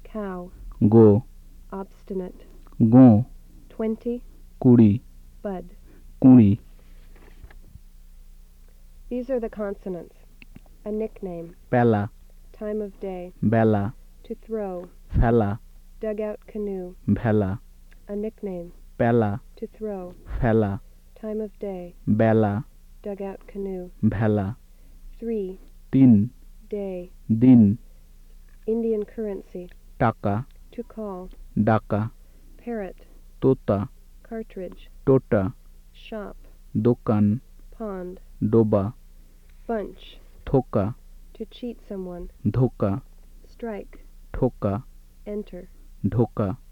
cow, গো obstinate. গো 20, কুড়ি bud. কুড়ি These are the consonants. A nickname, পেলা time of day, Bela to throw, ফেলা dugout canoe. ভেলা A nickname, পেলা to throw, ফেলা time of day, Bela dugout canoe. ভেলা 3, তিন day, দিন Indian currency, টাকা to call, ডাকা parrot, তোতা cartridge, টোটা shop, দোকান pond, ডোবা bunch, থোকা to cheat someone, ধোকা strike, ঠোকা enter. ঢোকা